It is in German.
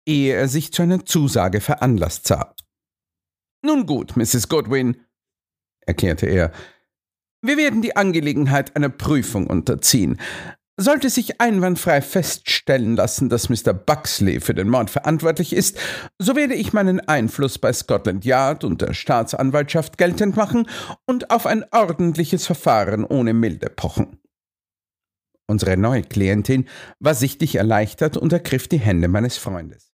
ehe er sich zu einer Zusage veranlasst sah. »Nun gut, Mrs. Goodwin«, erklärte er, »wir werden die Angelegenheit einer Prüfung unterziehen. Sollte sich einwandfrei feststellen lassen, dass Mr. Buxley für den Mord verantwortlich ist, so werde ich meinen Einfluss bei Scotland Yard und der Staatsanwaltschaft geltend machen und auf ein ordentliches Verfahren ohne Milde pochen.« Unsere neue Klientin war sichtlich erleichtert und ergriff die Hände meines Freundes.